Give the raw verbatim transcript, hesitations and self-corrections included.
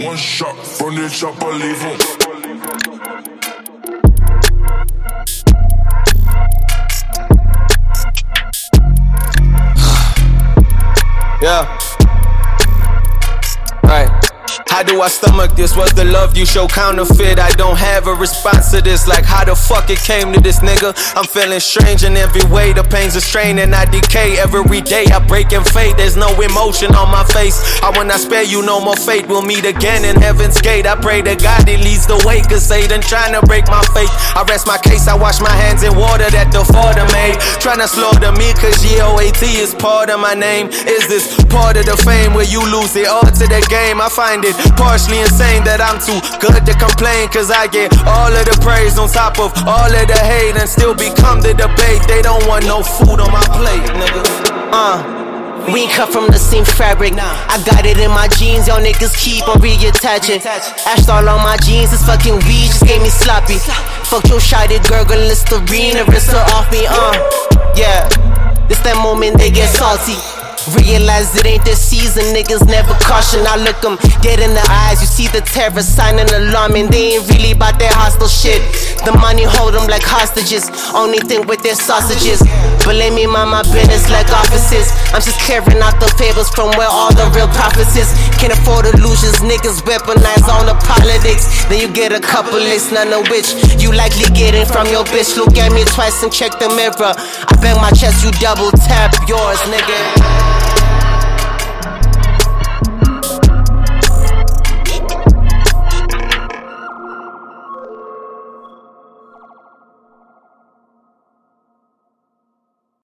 One shot from the chopper, leave him. Yeah. Right. How do I stomach this? What's the love you show counterfeit? I don't have a response to this. Like how the fuck it came to this nigga? I'm feeling strange in every way. The pain's a strain and I decay every day. I break and fade. There's no emotion on my face. I will not spare you no more fate. We'll meet again in heaven's gate. I pray to God it leads the way, cause Satan trying to break my faith. I rest my case. I wash my hands in water that the Father made. Trying to slaughter me cause G O A T is part of my name. Is this part of the fame where you lose it all to the game? I find it partially insane that I'm too good to complain, cause I get all of the praise on top of all of the hate and still become the debate. They don't want no food on my plate, nigga. Uh We ain't cut from the same fabric. I got it in my jeans, y'all niggas keep on reattaching. Ashed all on my jeans, this fucking weed just gave me sloppy. Fuck your shotted girl, gonna Listerine and rinse her off me, uh Yeah, this that moment they get salty. Realize it ain't the season, niggas never caution. I look them dead in the eyes, you see the terror sign and alarm, and they ain't really about that hostile shit. The money hold them like hostages, only thing with their sausages. Believe me, mind my business like offices. I'm just clearing out the fables from where all the real profits is. Can't afford illusions, niggas weaponize on the politics. Then you get a couple licks, none of which you likely getting from your bitch. Look at me twice and check the mirror. I bang my chest, you double tap yours, nigga.